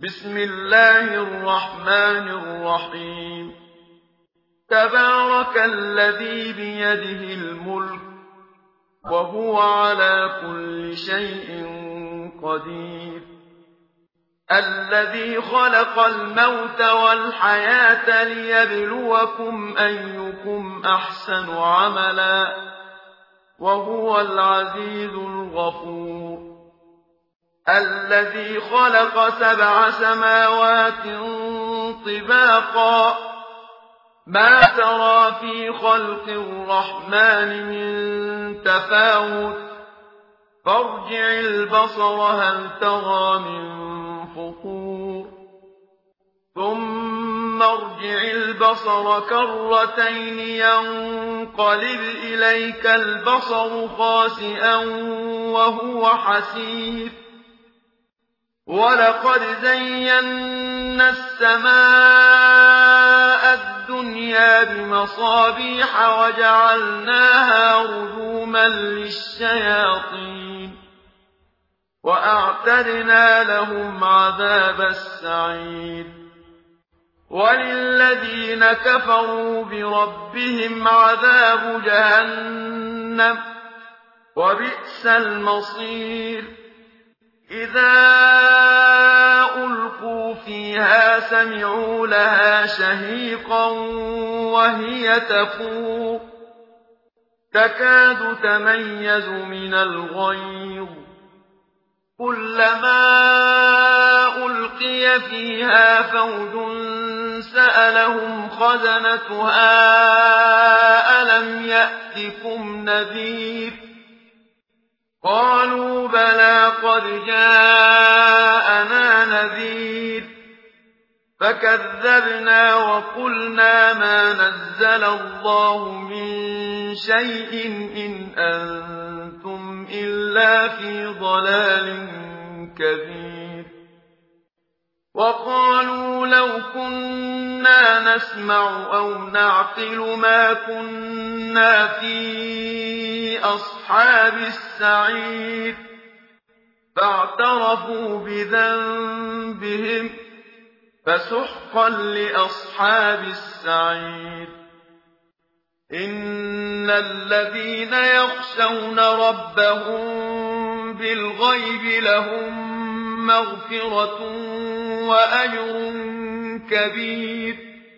بسم الله الرحمن الرحيم تبارك الذي بيده الملك وهو على كل شيء قدير الذي خلق الموت والحياة ليبلوكم أيكم أحسن عملا وهو العزيز الغفور الذي خلق 7 سماوات طباقا ما ترى في خلق الرحمن من تفاوت فارجع البصر هل ترى من فطور ثم ارجع البصر كرتين ينقلب إليك البصر خاسئا وهو حسير ولقد زينا السماء الدنيا بمصابيح وجعلناها رجوما للشياطين وأعتدنا لهم عذاب السعير وللذين كفروا بربهم عذاب جهنم وبئس المصير إذا ألقوا فيها سمعوا لها شهيقا وهي تفور تكاد تميز من الغيظ كلما ألقي فيها فوج سألهم خزنتها ألم يأتكم نذير قالوا بلى قد جاءنا نذير فكذبنا وقلنا ما نزل الله من شيء إن أنتم إلا في ضلال كبير وقالوا لو كنا نسمع أو نعقل ما كنا في أصحاب السعير فاعترفوا بذنبهم فسحقا لأصحاب السعير إن الذين يخشون ربهم بالغيب لهم مغفرة وأجر كبير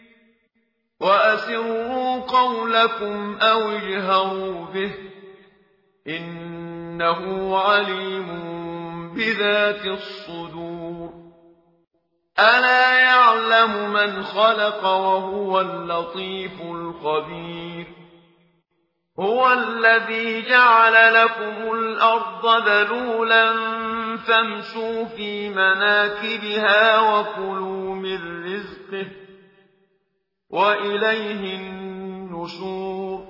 وأسروا قولكم أو اجهروا به إنه عليم بذات الصدور ألا يعلم من خلق وهو اللطيف الخبير هو الذي جعل لكم الأرض ذلولا فامشوا في مناكبها وكلوا من رزقه وإليه النشور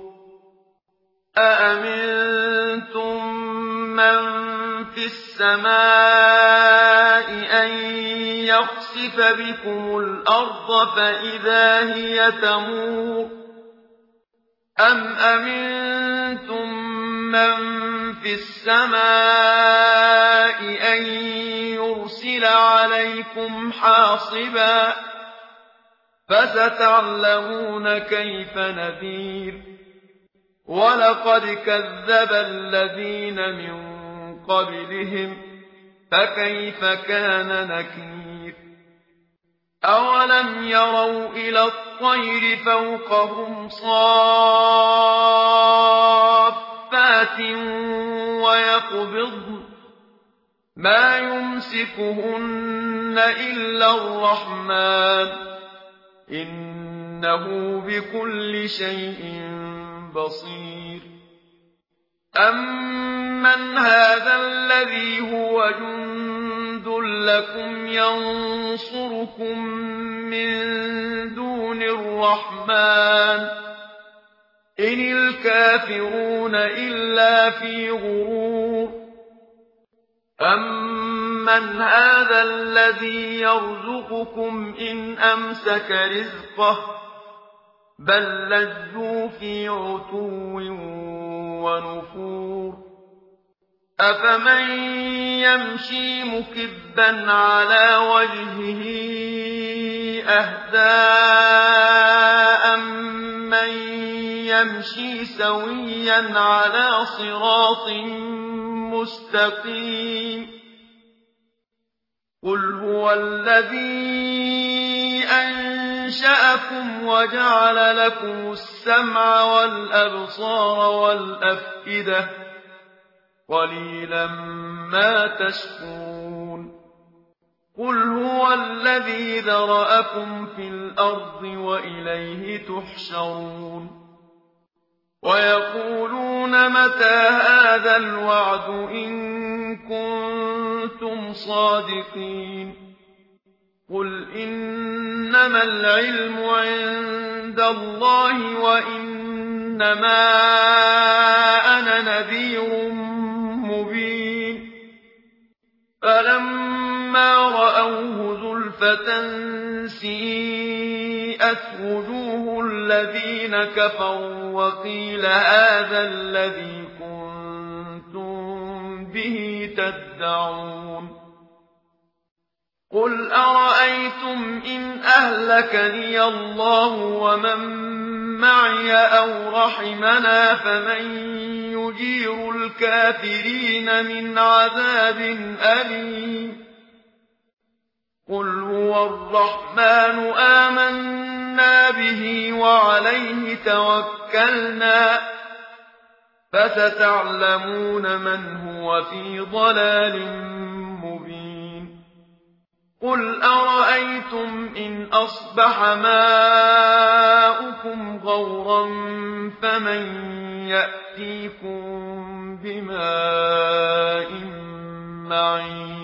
أأمنتم من في السماء أن يخسف بكم الأرض فإذا هي تمور أم أمنتم من في السماء أن يرسل عليكم حاصبا فستعلمون كيف نذير ولقد كذب الذين من قبلهم فكيف كان نكير أولم يروا إلى الطير فوقهم صافات ويقبضن ما يمسكهن إلا الرحمن إنه بكل شيء بصير أمن هذا الذي هو جند لكم ينصركم من دون الرحمن إن الكافرون إلا في غرور أمن هذا الذي يرزقكم إن أمسك رزقه بل لجوا في عتو ونفور أفمن يمشي مكبا على وجهه أهدى من يمشي سويا على صراط مستقيم قل هو الذي أنشأكم وجعل لكم السمع والأبصار والأفئدة قليلا ما تشكرون قل هو الذي ذرأكم في الأرض وإليه تحشرون ويقولون متى هذا الوعد إن كنتم صادقين قل إنما العلم عند الله وإنما أنا نذير مبين فلما رأوه زلفة سيئت وجوه الذين كفروا وقيل هذا الذي كنتم به تدعون قل أرأيتم إن أهلكني الله ومن معي أو رحمنا فمن يجير الكافرين من عذاب أليم قل هو الرحمن آمنا به وعليه توكلنا فستعلمون من هو في ضلال مبين قل أرأيتم إن أصبح ماؤكم غورا فمن يأتيكم بماء معين